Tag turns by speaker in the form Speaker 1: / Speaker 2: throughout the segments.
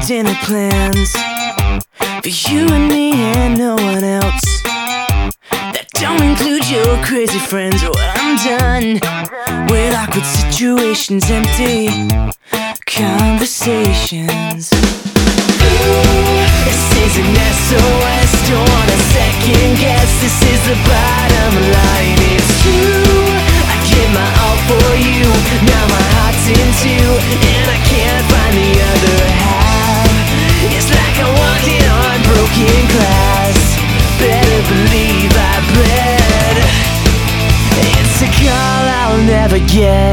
Speaker 1: dinner plans for you and me and no one else. That don't include your crazy friends. Oh, I'm done with awkward situations, empty conversations. This is an SOS, don't wanna second guess. This is the bottom line, it's true. I give my all for you, now my heart's in two, and I can't find the other half. It's like I'm walking on broken glass. Better believe I bled. It's a call I'll never get.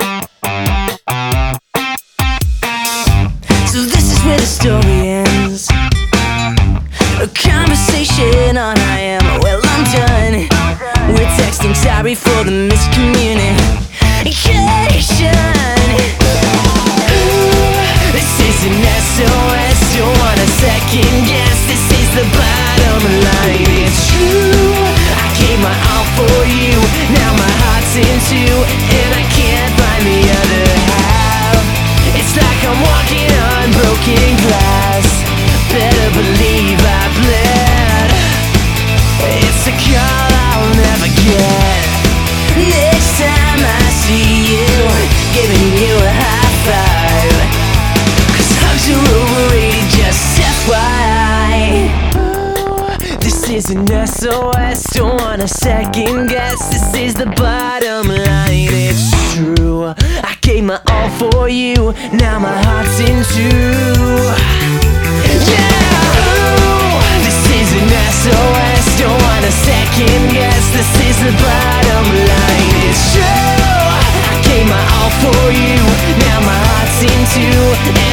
Speaker 1: So this is where the story ends. A conversation on I am. Well, I'm done. We're texting, sorry for the miscommunication. This is an SOS, don't wanna second guess. This is the bottom line, it's true. I gave my all for you, now my heart's in two, and I can't find the other half. It's like I'm walking on broken glass. Better believe I bled. It's a call I'll never get. Next time I see you, giving you a high five, 'cause hugs are overrated, just FYI. This is an SOS, don't wanna second guess. This is the bottom line, it's true. I gave my all for you, now my heart's in two. This is an SOS, don't wanna second guess. This is the bottom line, it's true. I gave my all for you, now my heart's in two.